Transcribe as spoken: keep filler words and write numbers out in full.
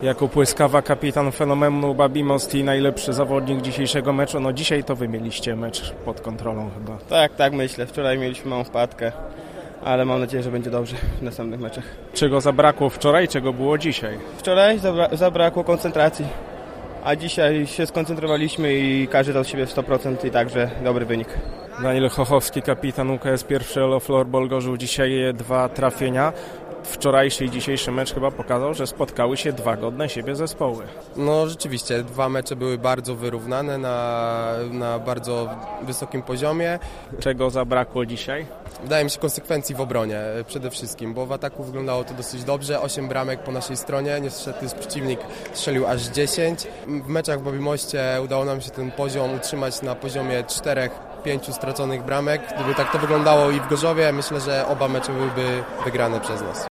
Jakub Łyskawa, kapitan fenomenu Babi Most i najlepszy zawodnik dzisiejszego meczu. No dzisiaj to wy mieliście mecz pod kontrolą chyba. Tak, tak myślę. Wczoraj mieliśmy małą wpadkę, ale mam nadzieję, że będzie dobrze w następnych meczach. Czego zabrakło wczoraj, czego było dzisiaj? Wczoraj zabra- zabrakło koncentracji, a dzisiaj się skoncentrowaliśmy i każdy dał z siebie w sto procent i także dobry wynik. Daniel Chochowski, kapitan U K S, pierwszy Elo Floorball Gorzów, dzisiaj dwa trafienia. Wczorajszy i dzisiejszy mecz chyba pokazał, że spotkały się dwa godne siebie zespoły. No rzeczywiście, dwa mecze były bardzo wyrównane, na, na bardzo wysokim poziomie. Czego zabrakło dzisiaj? Wydaje mi się konsekwencji w obronie przede wszystkim, bo w ataku wyglądało to dosyć dobrze. osiem bramek po naszej stronie, niestety przeciwnik strzelił aż dziesięć. W meczach w Babimoście udało nam się ten poziom utrzymać na poziomie czterech pięciu straconych bramek. Gdyby tak to wyglądało i w Gorzowie, myślę, że oba mecze byłyby wygrane przez nas.